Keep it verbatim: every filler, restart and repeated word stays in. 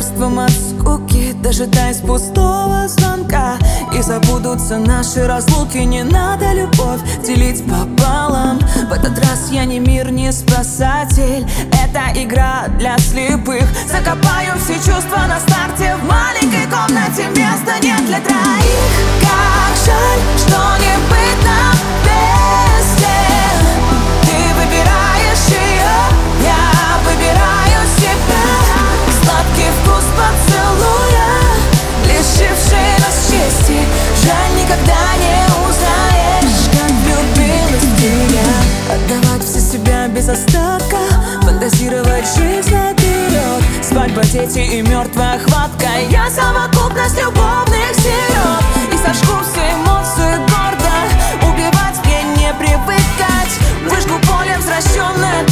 лекарством от скуки, дожидаясь пустого звонка. И забудутся наши разлуки. Не надо любовь делить пополам. В этот раз я не мир, не спасатель. Это игра для слепых. Закопаю все чувства на старте. В маленькой комнате места нет для троих. Как жаль, что не быть нам вместе. Ты выбираешь ее, я выбираю себя. Сладкий вкус поцелуя, лишивший нас чести. Жаль, никогда не узнаешь, как влюбилась в тебя. Отдавать все себя без остатка, фантазировать жизнь наперед. Свадьба, дети и мертвая хватка. Я совокупность любовных серед. И сожгу все эмоции гордо. Убивать мне не привыкать. Выжгу поле возвращенное.